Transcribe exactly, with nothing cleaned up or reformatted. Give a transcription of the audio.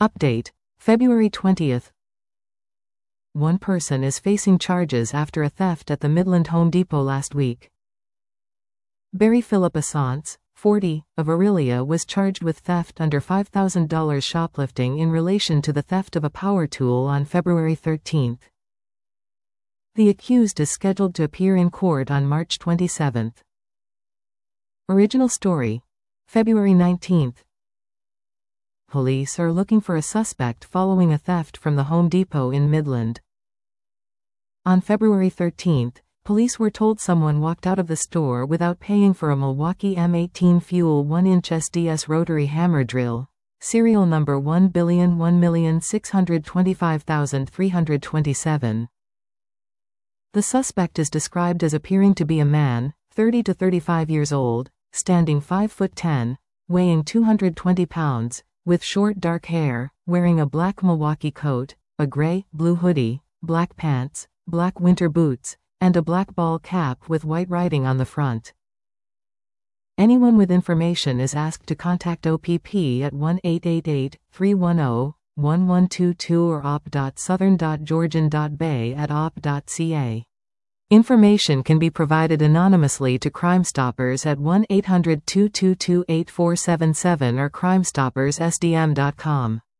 Update, February twentieth. One person is facing charges after a theft at the Midland Home Depot last week. Barry Philip Assance, forty, of Orillia was charged with theft under five thousand dollars shoplifting in relation to the theft of a power tool on February thirteenth. The accused is scheduled to appear in court on March twenty-seventh. Original story, February nineteenth. Police are looking for a suspect following a theft from the Home Depot in Midland. On February thirteenth, police were told someone walked out of the store without paying for a Milwaukee M eighteen Fuel one inch S D S rotary hammer drill, serial number one billion one million six hundred twenty-five thousand three hundred twenty-seven. The suspect is described as appearing to be a man, thirty to thirty-five years old, standing five foot ten, weighing two hundred twenty pounds, with short dark hair, wearing a black Milwaukee coat, a gray, blue hoodie, black pants, black winter boots, and a black ball cap with white writing on the front. Anyone with information is asked to contact O P P at one eight eight eight, three one zero, one one two two or op dot southern dot georgian dot bay at op dot c a. Information can be provided anonymously to Crime Stoppers at one eight hundred two two two eight four seven seven or crime stoppers s d m dot com.